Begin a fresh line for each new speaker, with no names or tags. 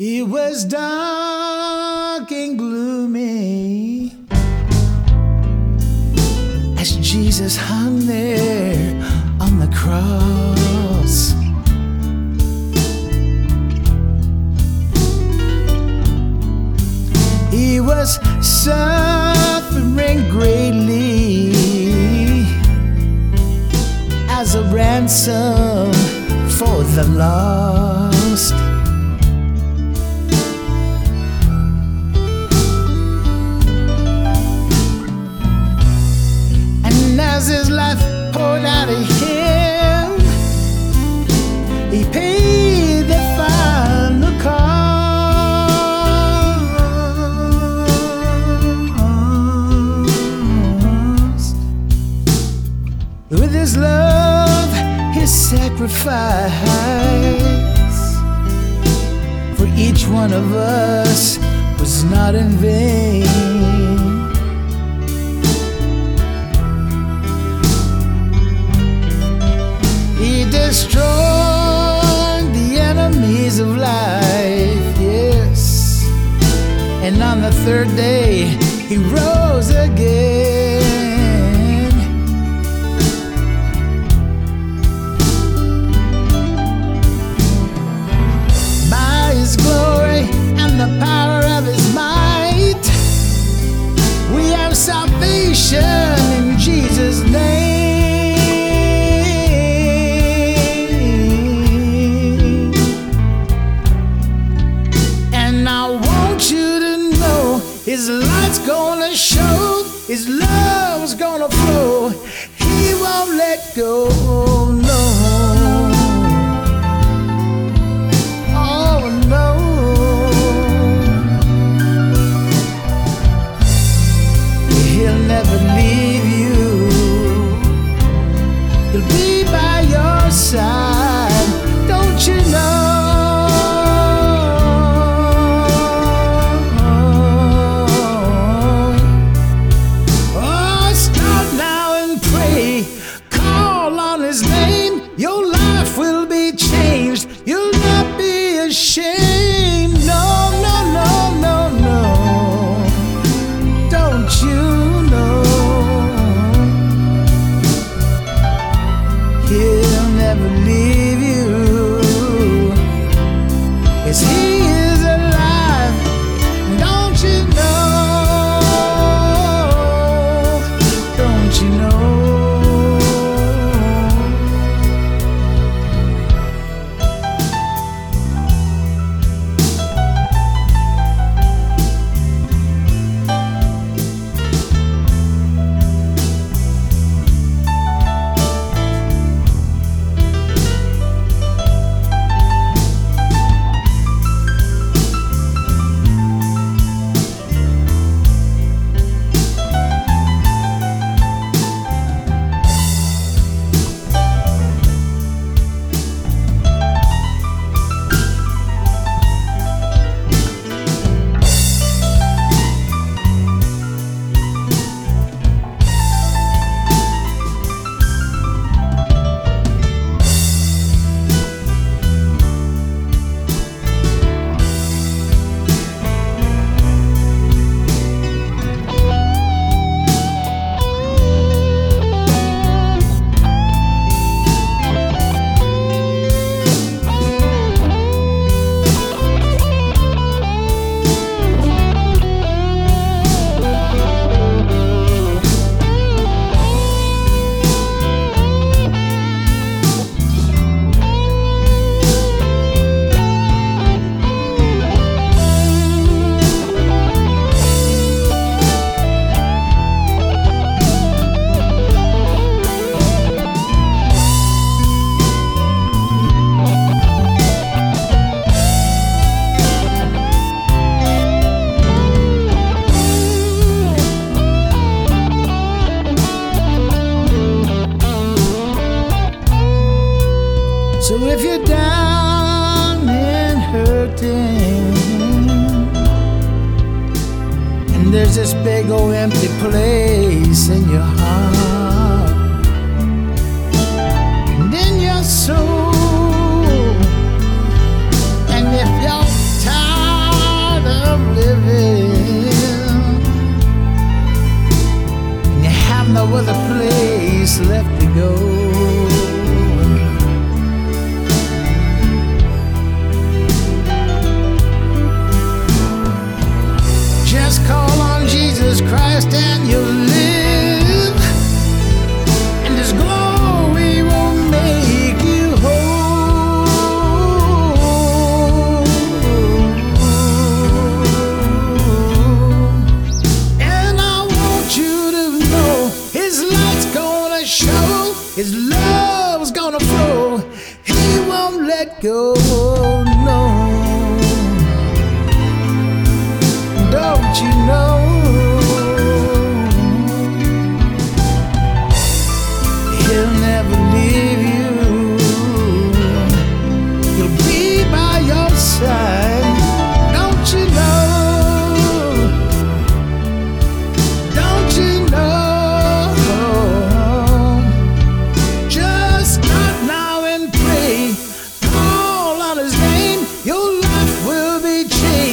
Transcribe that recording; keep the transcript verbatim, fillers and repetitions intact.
It was dark and gloomy as Jesus hung there on the cross. He was suffering greatly as a ransom for the lost. And as his life poured out of him, he paid the final cost. With his love, his sacrifice, for each one of us was not in vain. He destroyed the enemies of life, yes, and on the third day he rose again. His glory and the power of his might, we have salvation in Jesus' name. And I want you to know his light's gonna show, his love's gonna flow, he won't let go, no. Never leave you. He'll be by your side, don't you know? Oh, start now and pray, call on his name, your life will be changed, you'll not be ashamed. No, no, no, no, no, don't you? He'll never leave you, 'cause he is alive, don't you know, don't you know. So if you're down and hurting, and there's this big old empty place in your heart and in your soul, and if you're tired let go. No, don't you know? He'll never leave you. He'll be by your side. Don't you know? Don't you know? Just start now and pray. Call on his name. Your life will be changed.